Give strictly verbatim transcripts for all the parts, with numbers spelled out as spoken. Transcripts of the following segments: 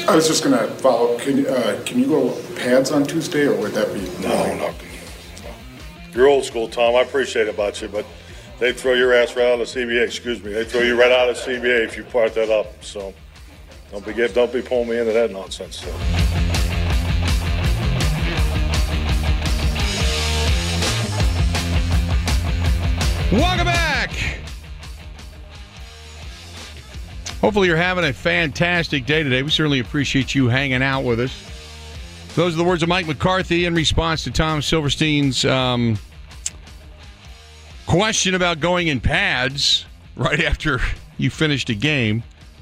I was just going to follow up. Can, uh, can you go pads on Tuesday, or would that be? No, no. You're old school, Tom. I appreciate it about you, but they throw your ass right out of C B A. Excuse me. They throw you right out of C B A if you part that up. So don't be don't be pulling me into that nonsense. So. Welcome back. Hopefully you're having a fantastic day today. We certainly appreciate you hanging out with us. Those are the words of Mike McCarthy in response to Tom Silverstein's um, question about going in pads right after you finished a game.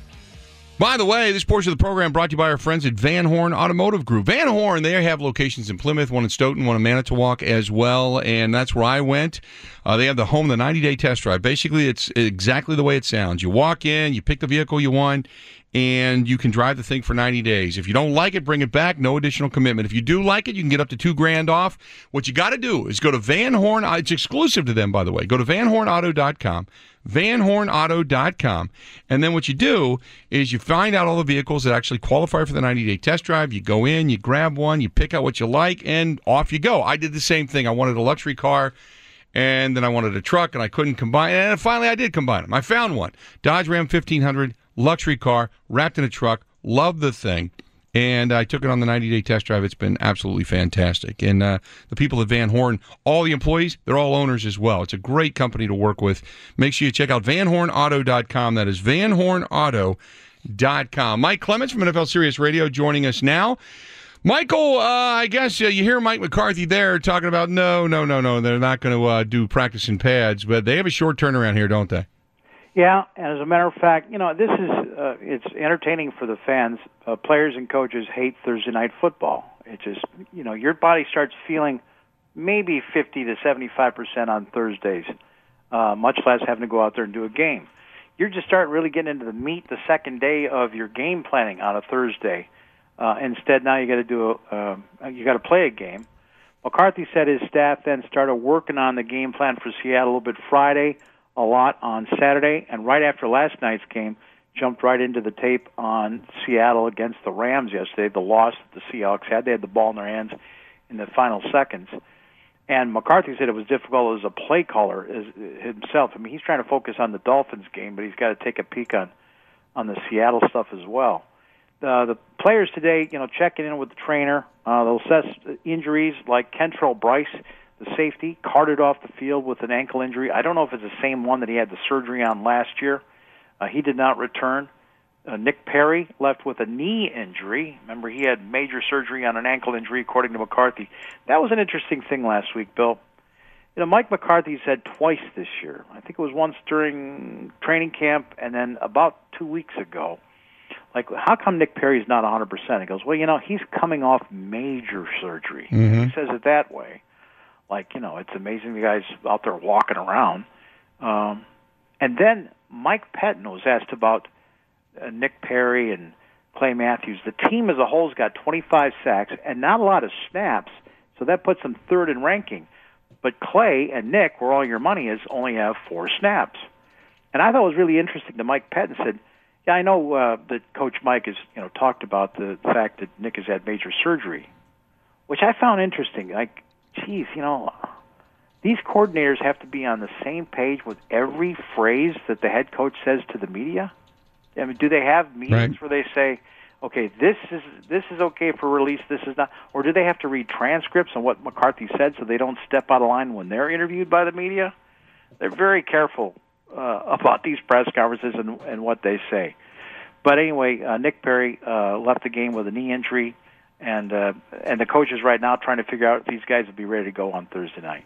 By the way, this portion of the program brought to you by our friends at Van Horn Automotive Group. Van Horn, they have locations in Plymouth, one in Stoughton, one in Manitowoc as well, and that's where I went. Uh, they have the home, the ninety-day test drive. Basically, it's exactly the way it sounds. You walk in, you pick the vehicle you want, and you can drive the thing for ninety days. If you don't like it, bring it back. No additional commitment. If you do like it, you can get up to two grand off. What you got to do is go to Van Horn. It's exclusive to them, by the way. Go to van horn auto dot com. van horn auto dot com. And then what you do is you find out all the vehicles that actually qualify for the ninety-day test drive. You go in, you grab one, you pick out what you like, and off you go. I did the same thing. I wanted a luxury car, and then I wanted a truck, and I couldn't combine it. And finally, I did combine them. I found one. Dodge Ram fifteen hundred, luxury car, wrapped in a truck. Love the thing. And I took it on the ninety-day test drive. It's been absolutely fantastic. And uh, the people at Van Horn, all the employees, they're all owners as well. It's a great company to work with. Make sure you check out van horn auto dot com. That is van horn auto dot com. Mike Clemens from N F L Sirius Radio joining us now. Michael, uh, I guess uh, you hear Mike McCarthy there talking about, no, no, no, no, they're not going to uh, do practice in pads, but they have a short turnaround here, don't they? Yeah, and as a matter of fact, you know, this is uh, it's entertaining for the fans. Uh, players and coaches hate Thursday night football. It just, you know, your body starts feeling maybe fifty to seventy-five percent on Thursdays, uh, much less having to go out there and do a game. You're just starting really getting into the meat the second day of your game planning on a Thursday. Uh, instead, now you got to do a, uh, you got to play a game. McCarthy said his staff then started working on the game plan for Seattle a little bit Friday, a lot on Saturday, and right after last night's game, jumped right into the tape on Seattle against the Rams yesterday, the loss that the Seahawks had. They had the ball in their hands in the final seconds. And McCarthy said it was difficult as a play caller as, himself. I mean, he's trying to focus on the Dolphins game, but he's got to take a peek on, on the Seattle stuff as well. Uh, the players today, you know, checking in with the trainer. Uh, they'll assess injuries like Kentrell Bryce, the safety, carted off the field with an ankle injury. I don't know if it's the same one that he had the surgery on last year. Uh, he did not return. Uh, Nick Perry left with a knee injury. Remember, he had major surgery on an ankle injury, according to McCarthy. That was an interesting thing last week, Bill. You know, Mike McCarthy said twice this year. I think it was once during training camp and then about two weeks ago. Like, how come Nick Perry's not one hundred percent? He goes, well, you know, he's coming off major surgery. Mm-hmm. He says it that way. Like, you know, it's amazing the guy's out there walking around. Um, and then Mike Pettin was asked about uh, Nick Perry and Clay Matthews. The team as a whole has got twenty-five sacks and not a lot of snaps, so that puts them third in ranking. But Clay and Nick, where all your money is, only have four snaps. And I thought it was really interesting that Mike Pettin said, yeah, I know uh, that Coach Mike has, you know, talked about the fact that Nick has had major surgery, which I found interesting. Like, geez, you know, these coordinators have to be on the same page with every phrase that the head coach says to the media. I mean, do they have meetings right. where they say, okay, this is this is okay for release, this is not, or do they have to read transcripts on what McCarthy said so they don't step out of line when they're interviewed by the media? They're very careful uh, about these press conferences and, and what they say. But anyway, uh, Nick Perry uh, left the game with a knee injury, and uh, and the coach is right now trying to figure out if these guys will be ready to go on Thursday night.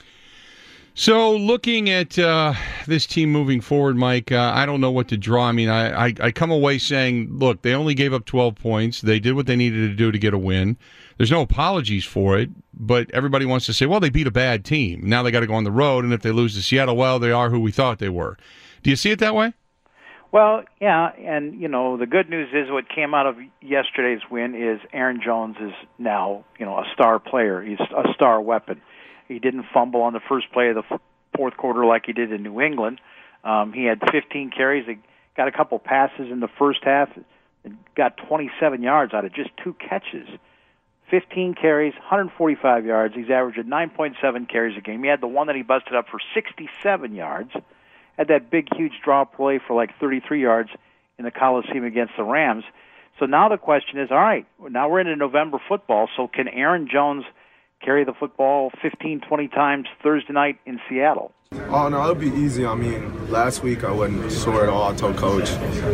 So looking at uh, this team moving forward, Mike, uh, I don't know what to draw. I mean, I, I, I come away saying, look, they only gave up twelve points. They did what they needed to do to get a win. There's no apologies for it, but everybody wants to say, well, they beat a bad team. Now they got to go on the road, and if they lose to Seattle, well, they are who we thought they were. Do you see it that way? Well, yeah, and, you know, the good news is what came out of yesterday's win is Aaron Jones is now, you know, a star player. He's a star weapon. He didn't fumble on the first play of the f- fourth quarter like he did in New England. Um, he had fifteen carries. He got a couple passes in the first half. and got twenty-seven yards out of just two catches. fifteen carries, one hundred forty-five yards. He's averaging nine point seven carries a game. He had the one that he busted up for sixty-seven yards. Had that big, huge draw play for like thirty-three yards in the Coliseum against the Rams. So now the question is, all right, now we're into November football, so can Aaron Jones carry the football fifteen, twenty times Thursday night in Seattle? Oh, no, it'll be easy. I mean, last week I wasn't sore at all. I told Coach,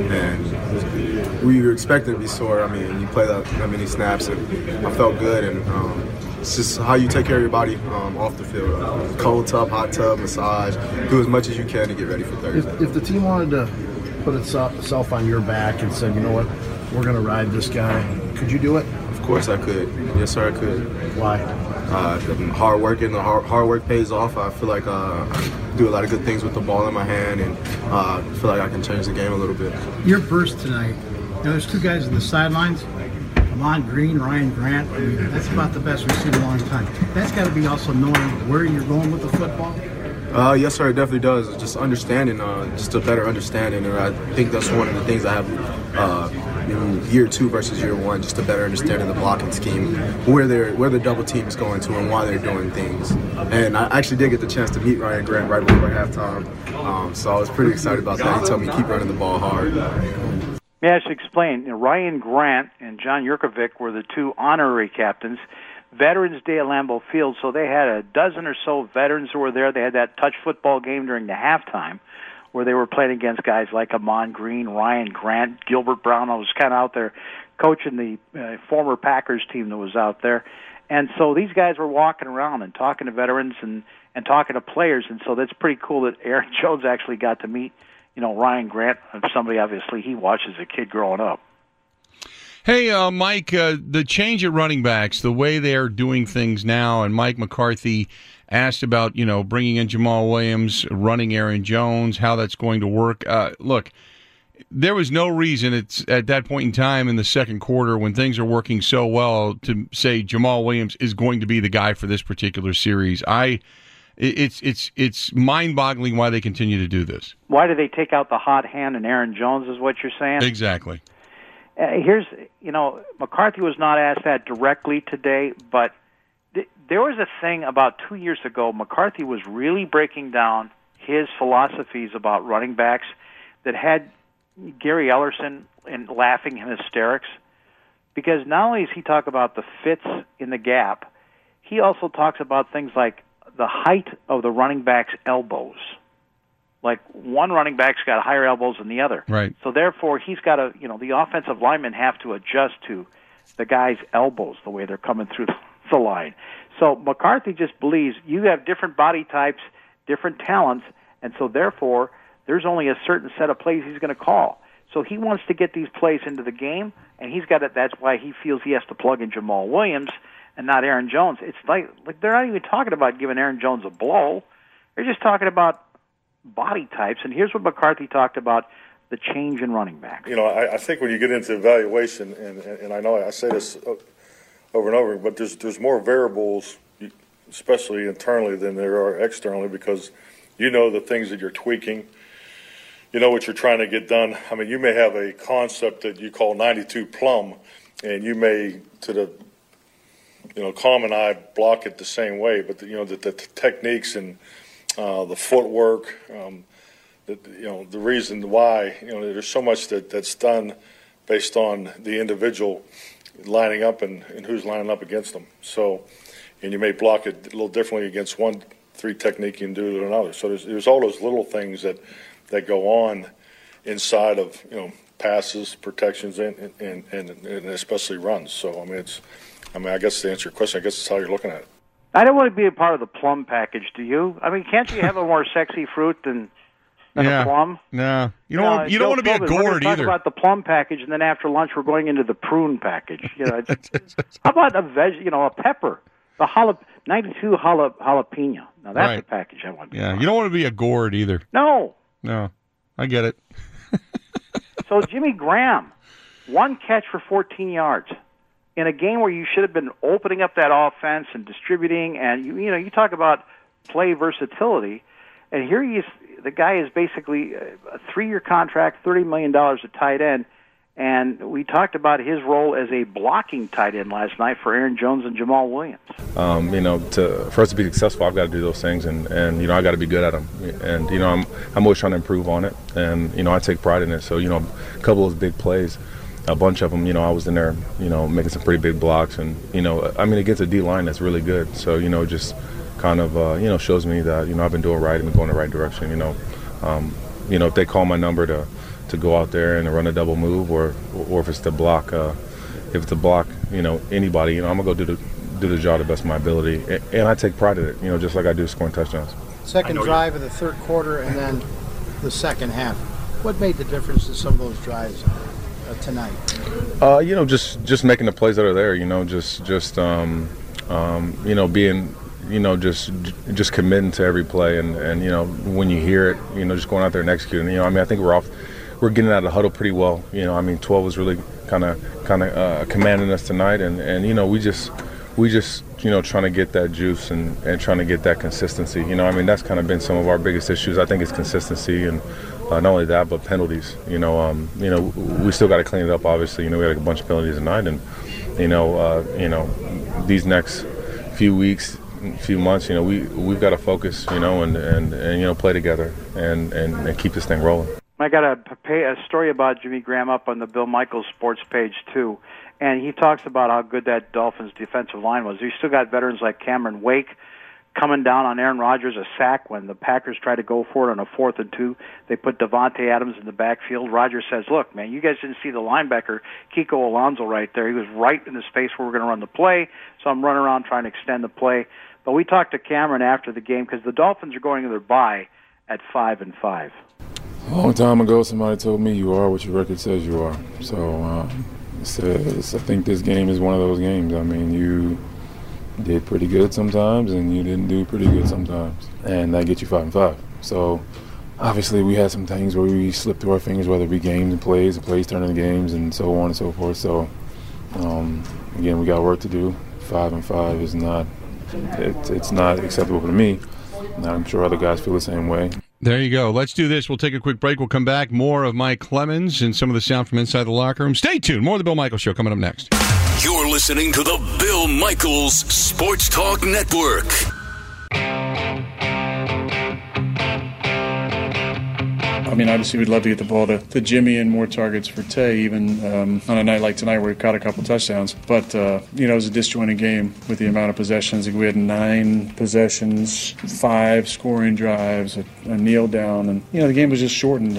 and we were expecting to be sore. I mean, you play that, that many snaps, and I felt good. And um, it's just how you take care of your body um, off the field. Uh, cold tub, hot tub, massage. Do as much as you can to get ready for Thursday. If, if the team wanted to put itself on your back and said, you know what, we're going to ride this guy, could you do it? Of course I could. Yes, sir, I could. Why? Uh, hard work and the hard, hard work pays off. I feel like uh, I do a lot of good things with the ball in my hand, and uh, I feel like I can change the game a little bit. Your burst tonight, you know, there's two guys on the sidelines, Ahman Green, Ryan Grant. I mean, that's about the best we've seen in a long time. That's got to be also knowing where you're going with the football. Uh, yes, sir, it definitely does. It's just understanding, uh, just a better understanding. And I think that's one of the things I have uh, in year two versus year one, just a better understanding of the blocking scheme, where they're where the double team is going to and why they're doing things. And I actually did get the chance to meet Ryan Grant right before halftime, um, so I was pretty excited about that. He told me keep running the ball hard. Yeah, I should explain. You know, Ryan Grant and John Yurkovich were the two honorary captains. Veterans Day at Lambeau Field, so they had a dozen or so veterans who were there. They had that touch football game during the halftime where they were playing against guys like Ahman Green, Ryan Grant, Gilbert Brown. I was kind of out there coaching the uh, former Packers team that was out there. And so these guys were walking around and talking to veterans and, and talking to players, and so that's pretty cool that Aaron Jones actually got to meet, you know, Ryan Grant, somebody obviously he watched as a kid growing up. Hey, uh, Mike, uh, the change at running backs, the way they're doing things now, and Mike McCarthy asked about, you know, bringing in Jamal Williams, running Aaron Jones, how that's going to work. Uh, look, there was no reason it's at that point in time in the second quarter when things are working so well to say Jamal Williams is going to be the guy for this particular series. I, it's it's it's mind-boggling why they continue to do this. Why do they take out the hot hand in Aaron Jones is what you're saying? Exactly. Uh, here's, you know, McCarthy was not asked that directly today, but th- there was a thing about two years ago. McCarthy was really breaking down his philosophies about running backs that had Gary Ellerson in laughing in hysterics, because not only does he talk about the fits in the gap, he also talks about things like the height of the running back's elbows. Like one running back's got higher elbows than the other. Right. So therefore, he's got to, you know, the offensive linemen have to adjust to the guy's elbows, the way they're coming through the line. So McCarthy just believes you have different body types, different talents, and so therefore, there's only a certain set of plays he's going to call. So he wants to get these plays into the game, and he's got to, that's why he feels he has to plug in Jamal Williams and not Aaron Jones. It's like, like they're not even talking about giving Aaron Jones a blow. They're just talking about body types, and here's what McCarthy talked about, the change in running backs. You know, I, I think when you get into evaluation, and, and, and I know I say this over and over, but there's there's more variables, especially internally, than there are externally, because you know the things that you're tweaking. You know what you're trying to get done. I mean, you may have a concept that you call ninety-two plumb, and you may, to the you know common eye, block it the same way, but the, you know the, the techniques and Uh, the footwork, um, the, you know, the reason why, you know, there's so much that, that's done based on the individual lining up and, and who's lining up against them. So, and you may block it a little differently against one three technique you can do it another. So there's, there's all those little things that, that go on inside of, you know, passes, protections, and, and, and, and especially runs. So, I mean, it's, I mean, I guess to answer your question, I guess it's how you're looking at it. I don't want to be a part of the plum package, do you? I mean, can't you have a more sexy fruit than, than yeah. a plum? No. You don't, no, want, you don't want to be a We're gourd going to talk either. about the plum package, and then after lunch we're going into the prune package. You know, it's, how about a veg? You know, a pepper, the jalap- ninety-two jala- jalapeno. Now that's right. a package I want to be Yeah, on. you don't want to be a gourd either. No. No, I get it. So Jimmy Graham, one catch for fourteen yards. In a game where you should have been opening up that offense and distributing, and you, you know, you talk about play versatility, and here he is. The guy is basically a three-year contract, thirty million dollars at tight end, And we talked about his role as a blocking tight end last night for Aaron Jones and Jamal Williams. Um, you know, to, for us to be successful, I've got to do those things, and, and you know, I got to be good at them. And you know, I'm I'm always trying to improve on it, and you know, I take pride in it. So you know, a couple of those big plays, a bunch of them, you know, I was in there, you know, making some pretty big blocks, and you know, I mean, against a D line that's really good. So you know, just kind of uh, you know, shows me that you know I've been doing right and been going the right direction. You know, um, you know, if they call my number to. to go out there and run a double move, or or if it's to block, uh, if it's to block, you know, anybody, you know, I'm gonna go do the do the job to the best of my ability, and, and I take pride in it, you know, just like I do scoring touchdowns. Second drive of the third quarter, and then the second half. What made the difference in some of those drives uh, tonight? Uh, you know, just just making the plays that are there, you know, just just um, um, you know, being. You know, just just committing to every play, and, and you know, when you hear it, you know, just going out there and executing. You know, I mean, I think we're off. We're getting out of the huddle pretty well. You know, I mean, twelve was really kind of kind of uh, commanding us tonight, and, and you know, we just we just you know trying to get that juice and, and trying to get that consistency. You know, I mean, that's kind of been some of our biggest issues. I think it's consistency, and uh, not only that, but penalties. You know, um, you know, we still got to clean it up. Obviously, you know, we had a bunch of penalties tonight, and you know, uh, you know, these next few weeks. Few months, you know, we we've got to focus, you know, and, and, and you know, play together and, and, and keep this thing rolling. I got a, a story about Jimmy Graham up on the Bill Michaels sports page too, and he talks about how good that Dolphins defensive line was. You still got veterans like Cameron Wake coming down on Aaron Rodgers, a sack when the Packers tried to go for it on a fourth and two. They put Devontae Adams in the backfield. Rodgers says, "Look, man, you guys didn't see the linebacker Kiko Alonso right there. He was right in the space where we're going to run the play, so I'm running around trying to extend the play." But we talked to Cameron after the game because the Dolphins are going to their bye at five and five. A long time ago, somebody told me you are what your record says you are. So um, it's, it's, I think this game is one of those games. I mean, you did pretty good sometimes, and you didn't do pretty good sometimes, and that gets you five and five. So obviously, we had some things where we slipped through our fingers, whether it be games and plays, and plays turning games, and so on and so forth. So um, again, we got work to do. Five and five is not. It, it's not acceptable to me. And I'm sure other guys feel the same way. There you go. Let's do this. We'll take a quick break. We'll come back. More of Mike Clemens and some of the sound from inside the locker room. Stay tuned. More of the Bill Michaels Show coming up next. You're listening to the Bill Michaels Sports Talk Network. I mean, obviously, we'd love to get the ball to, to Jimmy and more targets for Tay, even um, on a night like tonight where we caught a couple touchdowns. But, uh, you know, it was a disjointed game with the amount of possessions. We had nine possessions, five scoring drives, a, a kneel down, and, you know, the game was just shortened.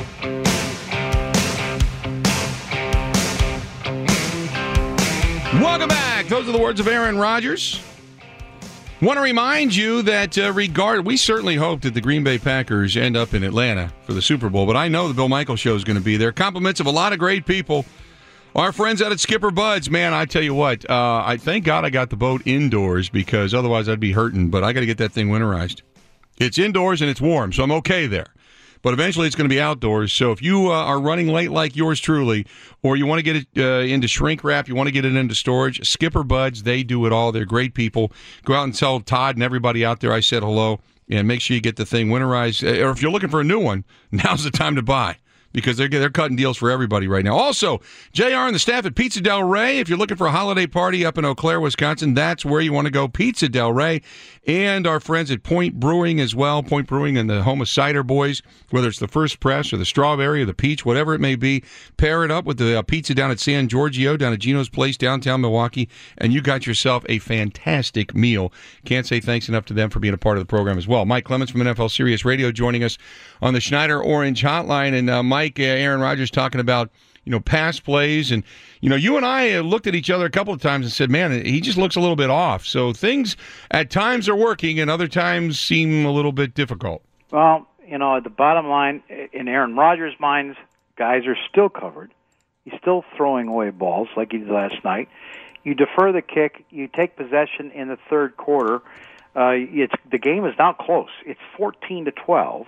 Welcome back. Those are the words of Aaron Rodgers. Want to remind you that uh, regard, we certainly hope that the Green Bay Packers end up in Atlanta for the Super Bowl, but I know the Bill Michaels Show is going to be there. Compliments of a lot of great people. Our friends out at Skipper Buds, man, I tell you what, uh, I thank God I got the boat indoors because otherwise I'd be hurting, but I got to get that thing winterized. It's indoors and it's warm, so I'm okay there. But eventually it's going to be outdoors. So if you uh, are running late like yours truly, or you want to get it uh, into shrink wrap, you want to get it into storage, Skipper Buds, they do it all. They're great people. Go out and tell Todd and everybody out there I said hello, and make sure you get the thing winterized. Or if you're looking for a new one, now's the time to buy, because they're they're cutting deals for everybody right now. Also, J R and the staff at Pizza Del Rey, if you're looking for a holiday party up in Eau Claire, Wisconsin, that's where you want to go, Pizza Del Rey. And our friends at Point Brewing as well, Point Brewing and the home of Cider Boys, whether it's the First Press or the Strawberry or the Peach, whatever it may be, pair it up with the uh, pizza down at San Giorgio, down at Gino's Place, downtown Milwaukee, and you got yourself a fantastic meal. Can't say thanks enough to them for being a part of the program as well. Mike Clemens from N F L Sirius Radio joining us on the Schneider Orange Hotline. And uh, Mike, uh, Aaron Rodgers talking about, you know, pass plays. And, you know, you and I looked at each other a couple of times and said, man, he just looks a little bit off. So things at times are working and other times seem a little bit difficult. Well, you know, at the bottom line, in Aaron Rodgers' minds, guys are still covered. He's still throwing away balls like he did last night. You defer the kick. You take possession in the third quarter. Uh, it's the game is now close. It's fourteen to twelve.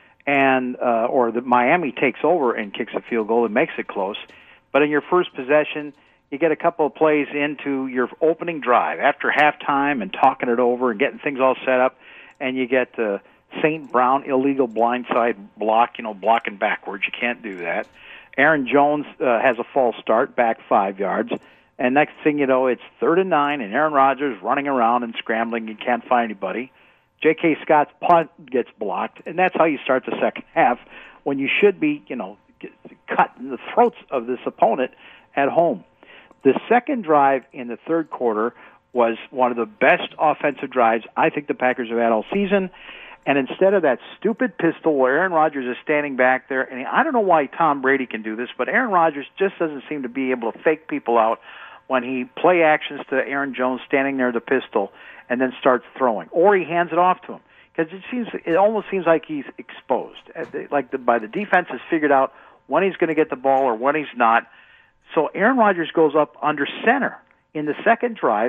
And uh, or the Miami takes over and kicks a field goal and makes it close. But in your first possession, you get a couple of plays into your opening drive after halftime and talking it over and getting things all set up, and you get the Saint Brown illegal blindside block, you know, blocking backwards. You can't do that. Aaron Jones uh, has a false start, back five yards. And next thing you know, it's third and nine, and Aaron Rodgers running around and scrambling and can't find anybody. J K. Scott's punt gets blocked, and that's how you start the second half when you should be, you know, cut in the throats of this opponent at home. The second drive in the third quarter was one of the best offensive drives I think the Packers have had all season. And instead of that stupid pistol where Aaron Rodgers is standing back there, and I don't know why Tom Brady can do this, but Aaron Rodgers just doesn't seem to be able to fake people out when he play actions to Aaron Jones standing there with the pistol and then starts throwing, or he hands it off to him. Because it seems, it almost seems like he's exposed. Like the, by the defense has figured out when he's going to get the ball or when he's not. So Aaron Rodgers goes up under center in the second drive,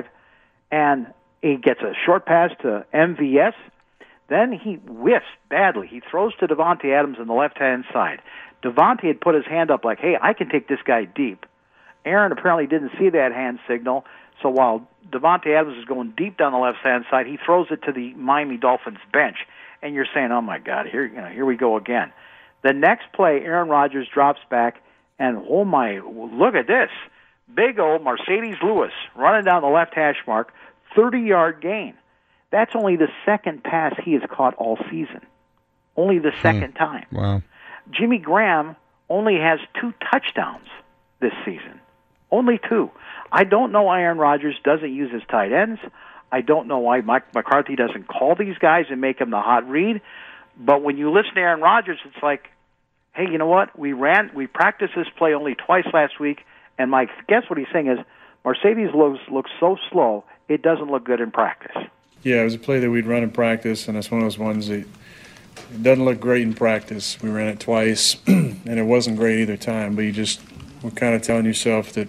and he gets a short pass to M V S. Then he whiffs badly. He throws to Davante Adams on the left-hand side. Davante had put his hand up like, hey, I can take this guy deep. Aaron apparently didn't see that hand signal, so while Davante Adams is going deep down the left-hand side, he throws it to the Miami Dolphins bench. And you're saying, oh, my God, here, you know, here we go again. The next play, Aaron Rodgers drops back, and oh, my, look at this. Big old Mercedes Lewis running down the left hash mark, thirty-yard gain. That's only the second pass he has caught all season. Only the second hmm. time. Wow. Jimmy Graham only has two touchdowns this season. Only two. I don't know why Aaron Rodgers doesn't use his tight ends. I don't know why Mike McCarthy doesn't call these guys and make them the hot read. But when you listen to Aaron Rodgers, it's like, hey, you know what? We ran, we practiced this play only twice last week, and Mike, guess what he's saying is, Mercedes looks looks so slow, it doesn't look good in practice. Yeah, it was a play that we'd run in practice, and it's one of those ones that it doesn't look great in practice. We ran it twice, and it wasn't great either time, but you just were kind of telling yourself that,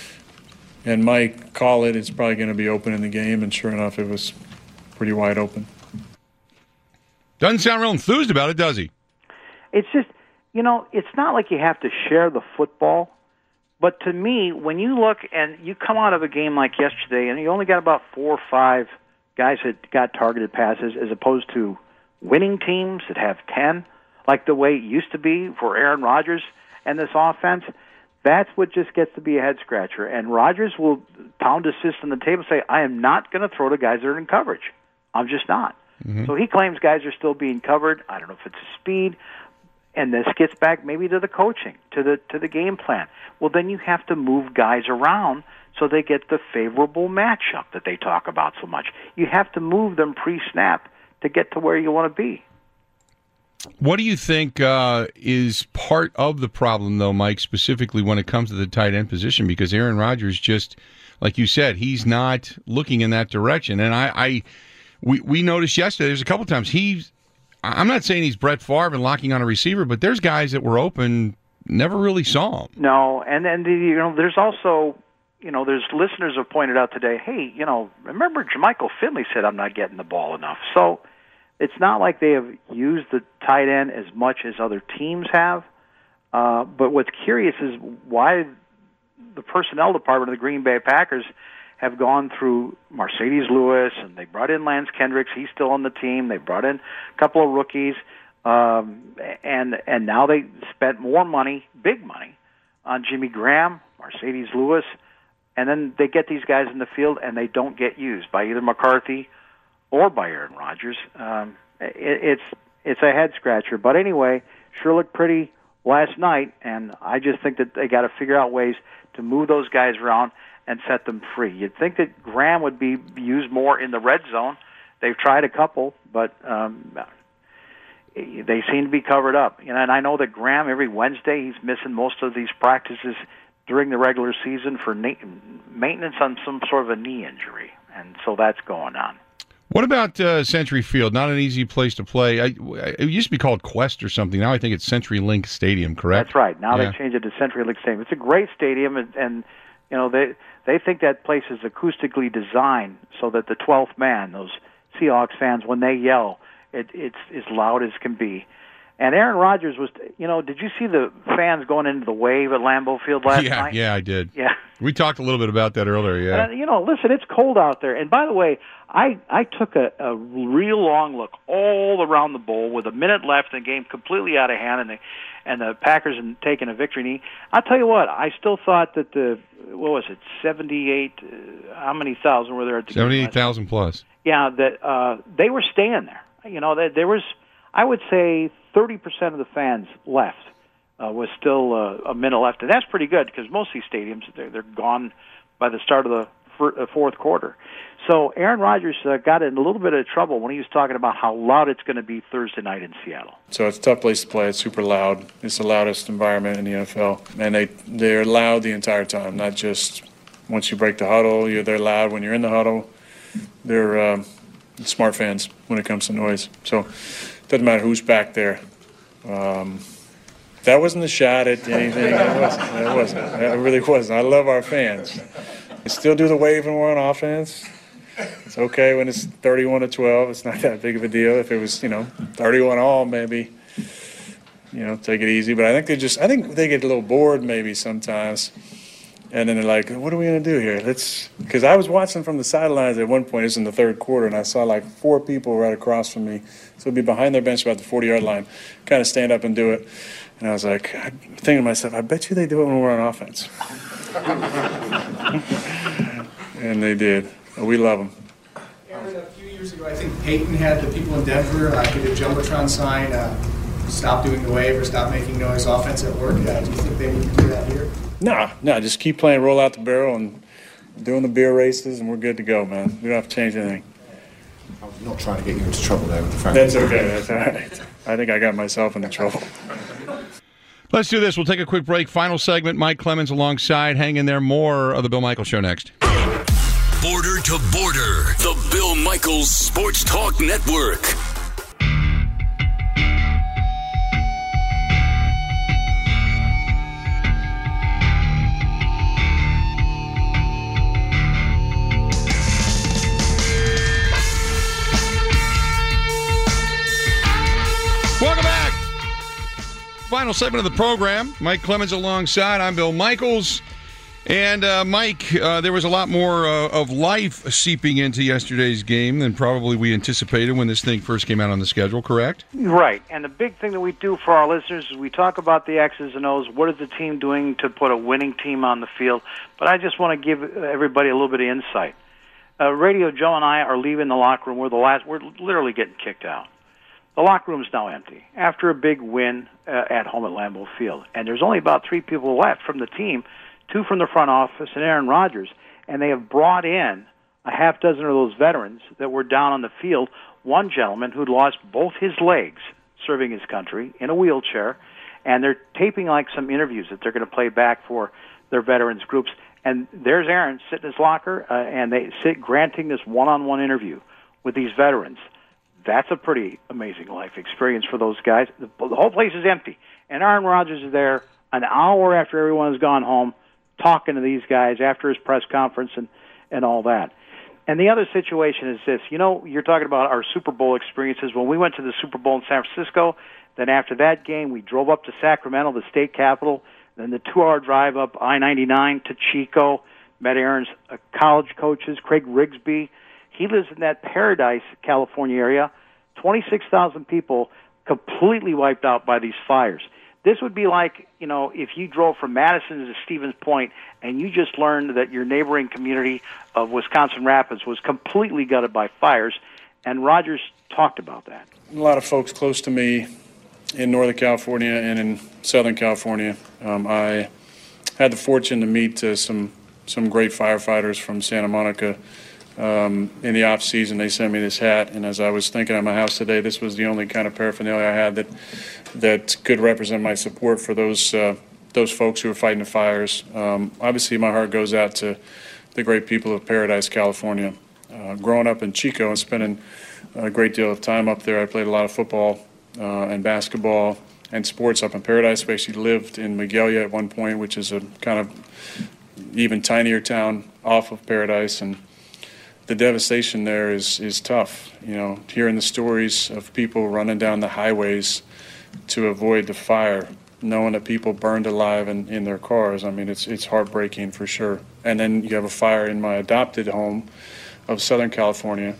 and Mike, call it, it's probably going to be open in the game, and sure enough, it was pretty wide open. Doesn't sound real enthused about it, does he? It's just, you know, it's not like you have to share the football, but to me, when you look and you come out of a game like yesterday, and you only got about four or five guys that got targeted passes as opposed to winning teams that have ten, like the way it used to be for Aaron Rodgers and this offense, that's what just gets to be a head-scratcher. And Rodgers will pound his fist on the table and say, I am not going to throw to guys that are in coverage. I'm just not. Mm-hmm. So he claims guys are still being covered. I don't know if it's speed. And this gets back maybe to the coaching, to the to the game plan. Well, then you have to move guys around so they get the favorable matchup that they talk about so much. You have to move them pre-snap to get to where you want to be. What do you think uh, is part of the problem, though, Mike, specifically when it comes to the tight end position? Because Aaron Rodgers just, like you said, he's not looking in that direction. And I, I we, we noticed yesterday, there's a couple times, he's, I'm not saying he's Brett Favre and locking on a receiver, but there's guys that were open, never really saw him. No, and then, you know, there's also, you know, there's listeners have pointed out today, hey, you know, remember Jermichael Finley said I'm not getting the ball enough. So it's not like they have used the tight end as much as other teams have. Uh, but what's curious is why the personnel department of the Green Bay Packers have gone through Mercedes Lewis, and they brought in Lance Kendricks. He's still on the team. They brought in a couple of rookies, um, and and now they spent more money, big money, on Jimmy Graham, Mercedes Lewis, and then they get these guys in the field, and they don't get used by either McCarthy or by Aaron Rodgers. Um, it, it's it's a head scratcher. But anyway, sure looked pretty last night, and I just think that they got to figure out ways to move those guys around and set them free. You'd think that Graham would be used more in the red zone. They've tried a couple, but um, they seem to be covered up. You know, and I know that Graham, every Wednesday, he's missing most of these practices during the regular season for na- maintenance on some sort of a knee injury, and so that's going on. What about uh, Century Field? Not an easy place to play. I, it used to be called Quest or something. Now I think it's CenturyLink Stadium, correct? That's right. Now yeah. they changed it to CenturyLink Stadium. It's a great stadium, and, and you know they they think that place is acoustically designed so that the twelfth man, those Seahawks fans, when they yell, it, it's as loud as can be. And Aaron Rodgers was, you know, did you see the fans going into the wave at Lambeau Field last yeah, night? Yeah, I did. Yeah. We talked a little bit about that earlier, yeah. Uh, you know, listen, it's cold out there. And by the way, I I took a, a real long look all around the bowl with a minute left and the game completely out of hand, and the and the Packers had taken a victory knee. I'll tell you what, I still thought that the what was it, seventy-eight? Uh, how many thousand were there at the game? Seventy-eight thousand plus. Yeah, that uh, they were staying there. You know, there, there was, I would say, thirty percent of the fans left. Uh, was still uh, a minute left, and that's pretty good because most of these stadiums they're, they're gone by the start of the fir- uh, fourth quarter. So Aaron Rodgers uh, got in a little bit of trouble when he was talking about how loud it's going to be Thursday night in Seattle. So it's a tough place to play. It's super loud. It's the loudest environment in the N F L, and they they're loud the entire time. Not just once you break the huddle. You're they're loud when you're in the huddle. They're uh, smart fans when it comes to noise. So it doesn't matter who's back there. Um, That wasn't a shot at anything. It wasn't. It wasn't. It really wasn't. I love our fans. They still do the wave when we're on offense. It's okay when it's thirty-one to twelve. It's not that big of a deal. If it was, you know, thirty-one all, maybe, you know, take it easy. But I think they just, I think they get a little bored maybe sometimes. And then they're like, what are we going to do here? Let's, because I was watching from the sidelines at one point. It was in the third quarter, and I saw like four people right across from me. So it'd be behind their bench about the forty-yard line, kind of stand up and do it. And I was like, I'm thinking to myself, I bet you they do it when we're on offense. And they did. We love them. Aaron, a few years ago, I think Peyton had the people in Denver uh, get a Jumbotron sign, uh, stop doing the wave or stop making noise, offense at work. Uh, do you think they need to do that here? No, no, just keep playing, roll out the barrel, and doing the beer races, and we're good to go, man. We don't have to change anything. I'm not trying to get you into trouble there with the fans. That's okay. That's all right. I think I got myself into trouble. Let's do this. We'll take a quick break. Final segment. Mike Clemens alongside. Hang in there. More of the Bill Michaels Show next. Border to Border, the Bill Michaels Sports Talk Network. Welcome back. Final segment of the program. Mike Clemens alongside. I'm Bill Michaels. And, uh, Mike, uh, there was a lot more uh, of life seeping into yesterday's game than probably we anticipated when this thing first came out on the schedule, correct? Right. And the big thing that we do for our listeners is we talk about the X's and O's. What is the team doing to put a winning team on the field? But I just want to give everybody a little bit of insight. Uh, Radio Joe and I are leaving the locker room. We're the last. We're literally getting kicked out. The locker room's now empty after a big win uh, at home at Lambeau Field. And there's only about three people left from the team, two from the front office and Aaron Rodgers. And they have brought in a half dozen of those veterans that were down on the field. One gentleman who'd lost both his legs serving his country in a wheelchair. And they're taping like some interviews that they're going to play back for their veterans groups. And there's Aaron sitting in his locker, uh, and they sit granting this one-on-one interview with these veterans. That's a pretty amazing life experience for those guys. The, the whole place is empty. And Aaron Rodgers is there an hour after everyone has gone home talking to these guys after his press conference and, and all that. And the other situation is this. You know, you're talking about our Super Bowl experiences. When we went to the Super Bowl in San Francisco, then after that game, we drove up to Sacramento, the state capital, then the two-hour drive up I ninety-nine to Chico, met Aaron's uh, college coaches, Craig Rigsby. He lives in that Paradise, California area. twenty-six thousand people completely wiped out by these fires. This would be like, you know, if you drove from Madison to Stevens Point and you just learned that your neighboring community of Wisconsin Rapids was completely gutted by fires, and Rodgers talked about that. A lot of folks close to me in Northern California and in Southern California. Um, I had the fortune to meet uh, some some great firefighters from Santa Monica. Um, in the off season, they sent me this hat, and as I was thinking at my house today, this was the only kind of paraphernalia I had that that could represent my support for those uh, those folks who are fighting the fires. Um, obviously, my heart goes out to the great people of Paradise, California. Uh, growing up in Chico and spending a great deal of time up there, I played a lot of football uh, and basketball and sports up in Paradise. I actually lived in Magalia at one point, which is a kind of even tinier town off of Paradise, and the devastation there is, is tough. You know, hearing the stories of people running down the highways to avoid the fire knowing that people burned alive in, in their cars. I mean, it's it's heartbreaking for sure. And then you have a fire in my adopted home of Southern California.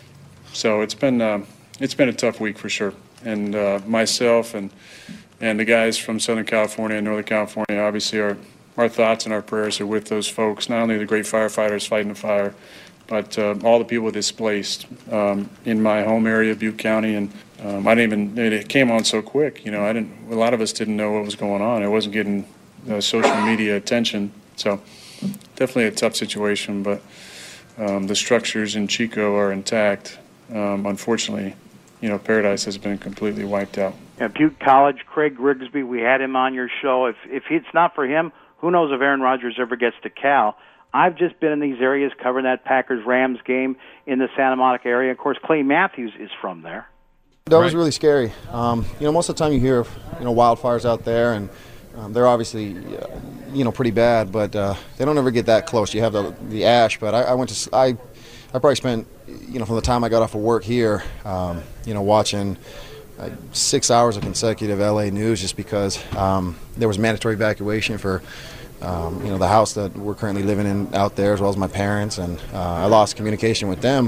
So it's been um, it's been a tough week for sure. And uh, myself and and the guys from Southern California and Northern California, obviously, our our thoughts and our prayers are with those folks. Not only the great firefighters fighting the fire, but uh, all the people displaced um, in my home area, Butte County, and um, I didn't even. It came on so quick. You know, I didn't. A lot of us didn't know what was going on. It wasn't getting uh, social media attention. So definitely a tough situation. But um, the structures in Chico are intact. Um, unfortunately, you know, Paradise has been completely wiped out. Yeah, Butte College, Craig Grigsby, we had him on your show. If if it's not for him, who knows if Aaron Rodgers ever gets to Cal. I've just been in these areas covering that Packers-Rams game in the Santa Monica area. Of course, Clay Matthews is from there. That was really scary. Um, you know, most of the time you hear of, you know, wildfires out there, and um, they're obviously, uh, you know, pretty bad, but uh, they don't ever get that close. You have the the ash, but I, I went to, I, I probably spent, you know, from the time I got off of work here, um, you know, watching uh, six hours of consecutive L A news just because um, there was mandatory evacuation for, um, you know, the house that we're currently living in out there, as well as my parents, and uh, I lost communication with them.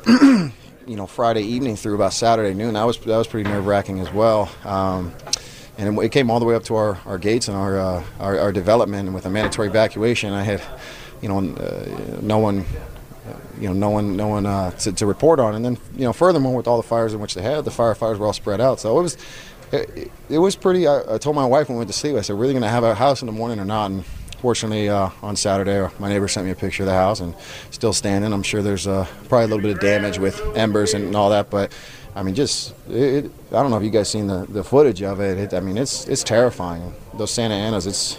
You know, Friday evening through about Saturday noon. That was that was pretty nerve-wracking as well. Um, and it, it came all the way up to our, our gates and our, uh, our our development. And with a mandatory evacuation, I had, you know, uh, no one, you know, no one, no one uh, to, to report on. And then, you know, furthermore, with all the fires in which they had, the firefighters were all spread out. So it was, it, it was pretty. I, I told my wife when we went to sleep, I said, "We're really going to have a house in the morning or not?" And fortunately, uh, on Saturday, my neighbor sent me a picture of the house, and still standing. I'm sure there's uh, probably a little bit of damage with embers and all that, but I mean, just it, it, I don't know if you guys seen the, the footage of it. it. I mean, it's it's terrifying. Those Santa Anas, it's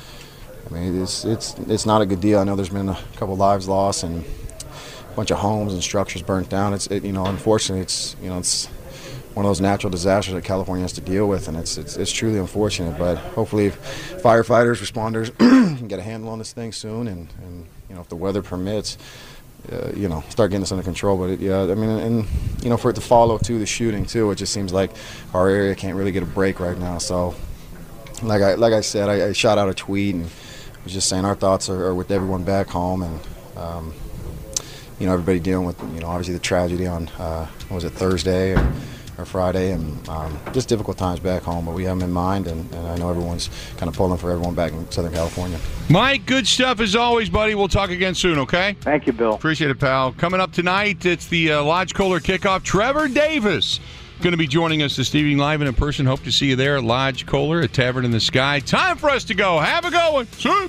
I mean, it's it's it's not a good deal. I know there's been a couple lives lost and a bunch of homes and structures burnt down. It's it, you know, unfortunately, it's you know, it's one of those natural disasters that California has to deal with, and it's it's, it's truly unfortunate. But hopefully, firefighters, responders can get a handle on this thing soon, and, and you know, if the weather permits, uh, you know, start getting this under control. But it, yeah, I mean, and you know, for it to follow too the shooting too, it just seems like our area can't really get a break right now. So, like I like I said, I, I shot out a tweet and was just saying our thoughts are, are with everyone back home, and um, you know, everybody dealing with, you know, obviously the tragedy on uh, what was it, Thursday or, or Friday, and um, just difficult times back home, but we have them in mind, and, and I know everyone's kind of pulling for everyone back in Southern California. Mike, good stuff as always, buddy. We'll talk again soon, okay? Thank you, Bill. Appreciate it, pal. Coming up tonight, it's the uh, Lodge Kohler kickoff. Trevor Davis going to be joining us this evening live and in person. Hope to see you there at Lodge Kohler at Tavern in the Sky. Time for us to go. Have a good one. See?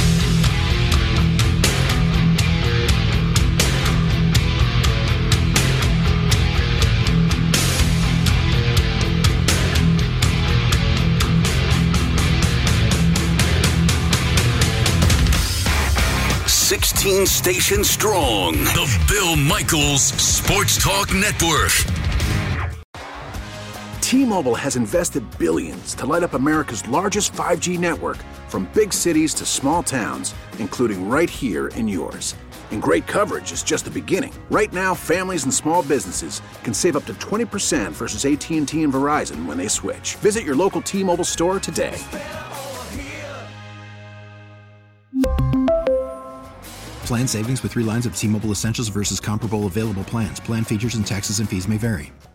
sixteen stations strong. The Bill Michaels Sports Talk Network. T-Mobile has invested billions to light up America's largest five G network, from big cities to small towns, including right here in yours. And great coverage is just the beginning. Right now, families and small businesses can save up to twenty percent versus A T and T and Verizon when they switch. Visit your local T-Mobile store today. Plan savings with three lines of T-Mobile Essentials versus comparable available plans. Plan features and taxes and fees may vary.